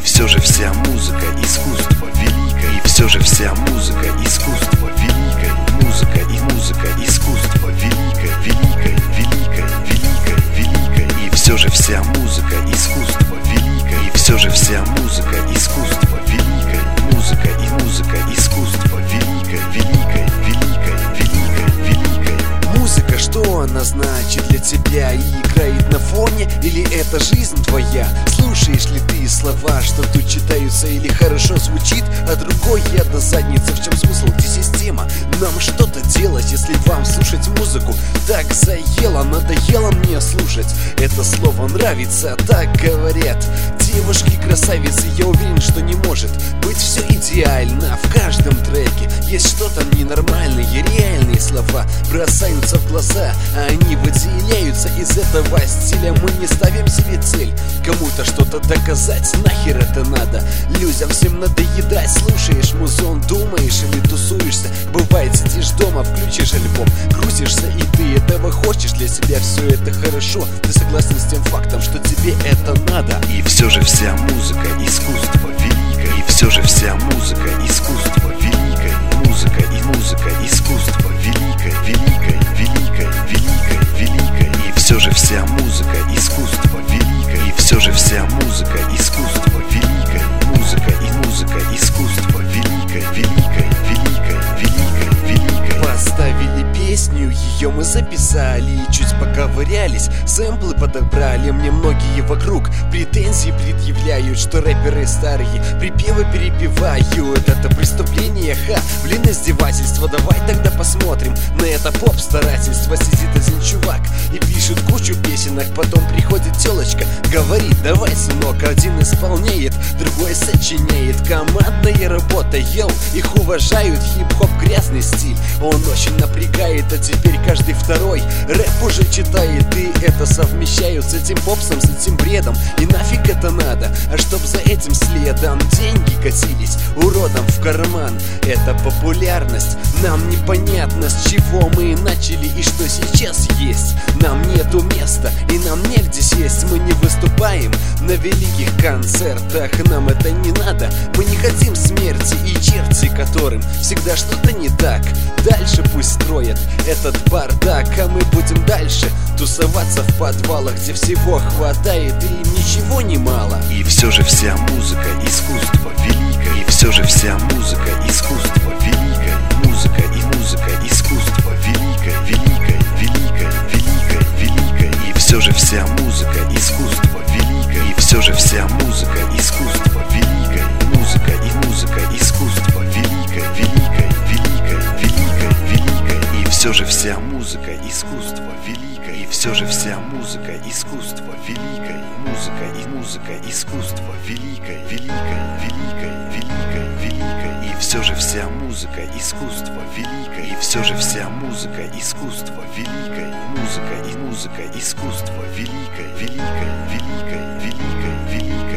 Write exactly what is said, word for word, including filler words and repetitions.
И все же вся музыка искусство великое. И все же вся музыка искусство великое. Музыка и музыка искусство великое, великое, великое, великое, великое. И все же вся музыка искусство великое. И все же вся музыка искусство великое. Музыка и музыка искусство великое, великое, великое, великое, великое. Музыка, что она значит для тебя? И играет на фоне, или это жизнь твоя? Слушаешь ли ты слова, что тут читаются, или хорошо звучит, а другой яд на заднице? В чем смысл, где система? Нам что-то делать, если вам слушать музыку так заело, надоело мне слушать. Это слово нравится, так говорят девушки красавицы. Я уверен, что не может быть все идеально. В каждом треке есть что-то ненормальное. Реальные слова бросаются в глаза, а они выделяются из этого стиля. Мы не ставим себе цель кому-то что-то доказать, нахер это надо. Людям всем надоедать. Слушаешь музон, думаешь или тусуешься? Бывает, сидишь дома, включишь альбом, грузишься, и ты этого хочешь. Для себя все это хорошо, ты согласен с тем фактом, что тебе это надо. И все же вся музыка искусство великое. И все же вся музыка искусство великое. Музыка и музыка искусство великое, великое, великое, великое, великое. И все же вся музыка искусство великое. И все же вся музыка искусство великое. Музыка и музыка искусство великое, великое, великое, великое, великое. Поставили песню, ее мы записали и чуть поковырялись, сэмплы подобрали. Мне многие вокруг претензии предъявляют, что рэперы старые припевы перепевают. Это преступление, ха, блин, издевательство. Давай тогда посмотрим на это поп-старательство. Сидит один чувак и пишет кучу песенок, потом приходит телочка, говорит: давай, сынок. Один исполняет, другой сочиняет. Командная работа, йоу, их уважают. Хип-хоп грязный стиль, он очень напрягает. А теперь каждый второй рэп уже читает, и это совмещают с этим попсом, с этим бредом. И нафиг это надо? А чтоб за этим следом деньги катились уродом в карман. Это популярность, нам непонятно, с чего мы начали и что сейчас есть. Нам нету места и нам негде сесть. Мы не выступаем на великих концертах, нам это не надо. Мы не хотим смерти и черти, которым всегда что-то не так. Дальше пусть строят этот бардак, а мы будем дальше тусоваться в подвалах, где всего хватает и ничего не мало. И все же вся музыка искусство великое. И все же вся музыка искусство великое. Музыка и музыка искусство великое, великое, великое, великое, великое. И все же вся музыка искусство великое. И все же вся музыка искусство великое. Музыка и музыка искусство великое, великое, великое, великое, великое. И все же вся музыка искусство великое. И все же вся музыка искусство великое. Музыка и музыка искусство великое, великое, великое, великое, великое. И все же вся музыка искусство великое. И все же вся музыка искусство великое. Музыка и музыка искусство великое, великое, великое, великое, великое.